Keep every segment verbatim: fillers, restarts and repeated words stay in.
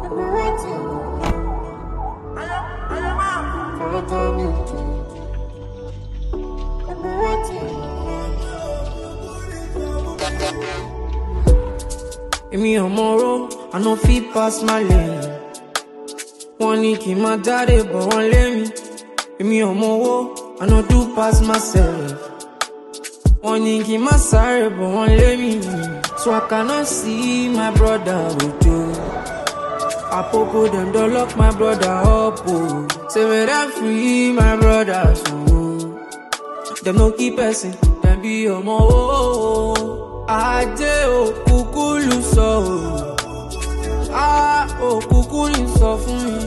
Emi omoro, I no fit pass my lane. One nick in my daddy, but one let me. Emi omoro, I no do pass myself. One nick in my sorry, but one let me. So I cannot see my brother with you. I popo them don't lock my brother up, oh. Say me that free my brother, so them no keep person, them be omoro. I dey o kukulu so. Ah, oh, kúkú ní sọ fún mi.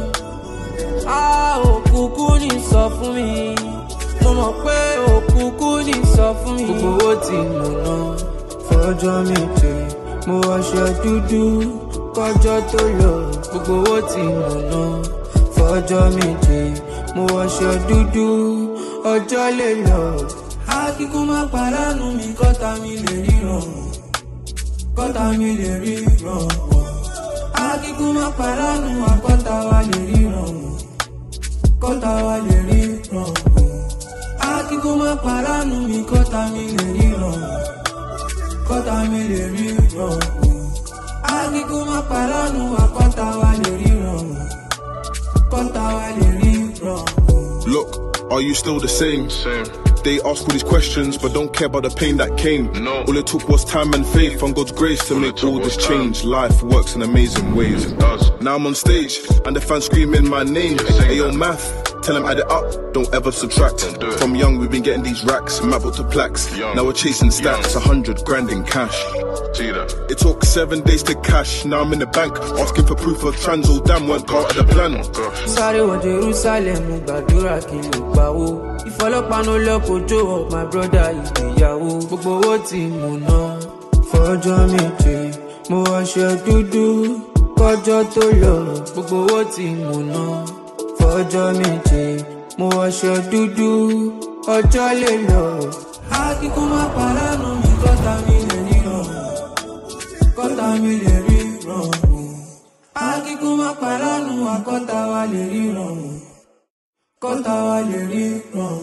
Ah, oh, kúkú ní sọ fún mi. Mo mọ̀ pé oh, kúkú ní sọ fún mi. Gbogbo owó tí mo ná fọjọ́ méje. Mo wọṣọ dúdú kọjọ́ tó lọ. Gbogbo owó tí mo ná fọjọ́ méje. Mo wọṣọ dúdú ọjọ́ lè lọ. Akíkú má pàdánù mi kọ́ta mi lè ríran. Kọ́ta mi lè ríran. Akíkú má pàdánù àkọ́ta wa lè ríran. Kọ́ta wa lè ríran. Akíkú má pàdánù mi kọ́ta mi lè ríran. Kọ́ta mi lè ríran. Akíkú má pàdánù àkọ́ta wa lè ríran. Kọ́ta wa lè ríran. Look, are you still the same? Same. They ask all these questions, but don't care about the pain that came. No. All it took was time and faith and God's grace to All make it took all this was time. change. Life works in amazing ways. It does. Now I'm on stage, and the fans screaming my name. Saying Hey, yo, that. math, tell them add it up, don't ever subtract. Don't do it. From young, we've been getting these racks, map up to plaques. Young. Now we're chasing stacks, a Young. hundred grand in cash. See that? It took seven days to cash, now I'm in the bank, asking for proof of trans, all damn weren't part of the plan. Oh gosh. Sorry, what Jerusalem, gbàdúrà kí n lè pawó. Ìfọlọ́pàá no lọ kojú of my brother ìgbéyàwó. Gbogbo owó tí mo ná fọjọ́ méje. Mo wọṣọ dúdú kọjọ́ tó lọ. Gbogbo owó tí mo ná fọjọ́ méje. Mo wọṣọ dúdú ọjọ́ lè lọ. Akíkú má pàdánù mi kọ́ta mi lè ríran. Kọ́ta mi lè ríran. Akíkú má pàdánù àkọ́ta wa lè ríran. Kọ́ta wa lè ríran.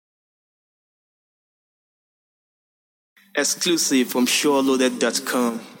Exclusive from SureLoaded dot com.